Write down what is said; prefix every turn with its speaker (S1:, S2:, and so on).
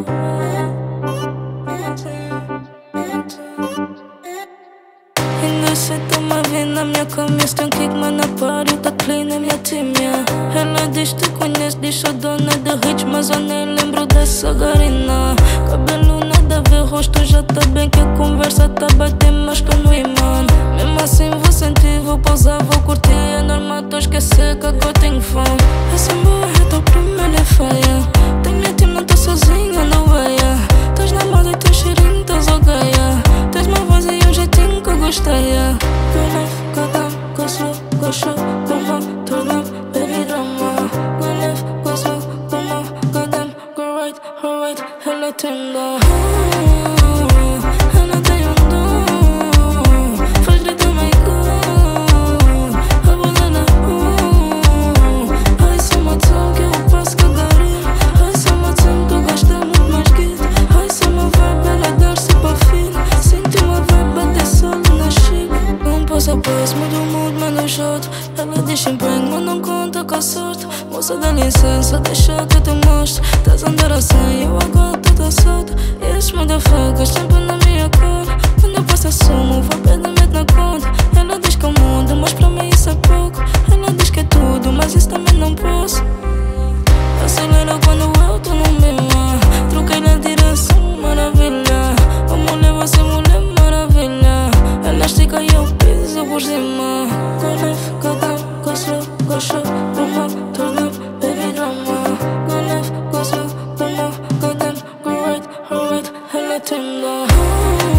S1: Ainda sei tão-me a ver na minha cabeça. Tem kick, mas na party tá clean na minha team, yeah. Ela diz que te conhece, diz sou dona de hits, mas eu nem lembro dessa garina. Cabelo nada a ver, rosto já tá bem, que a conversa tá batendo mais que no imã. Mesmo assim vou sentir, vou pausar, vou curtir. É normal, tô esquecer que agora tenho fome. Essa boa é tua primeira falha. Tem minha team, não tô sozinha, não veia. Tás na moda e tens cheirinho, tás aldeia. Tens uma voz e um jeitinho que eu gostei, yeah. Go left, go down, go slow, go show, go home, turn up, baby drama. Go left, go slow, go more, go down, go right, alright, ela tem dó. Ela tem dom, faz gritar my God. A bola na ai, só uma tão que eu posso cagar. Ai, só uma tão que eu gosto muito mais que. Ai, só uma vibe, ela dar-se para fim. Sinto uma vibe, bater solo na chica. Um passo a passo, mudo o mood, mano, eu joto. Ela diz empenho, mas não conta com a sorte. Moça, dá licença, deixa que eu te mostro. Estás a andar assim, eu agora tô solta. E esses motherfuckers sempre na minha cara. Quando eu passo assumo, vou perder medo na conta. Ela diz que eu mudo, mas pra mim isso é pouco. Ela diz que é tudo, mas isso também não posso. Acelera quando eu tô no meu ar. Troquei na direção, maravilha. A mulher vai ser mulher maravilha. Ela estica e eu piso por cima. Go left, go down, go slow, go show, go home, turn up, baby drama. Go left, go slow, go more, go down, go right, alright, ela tem dó.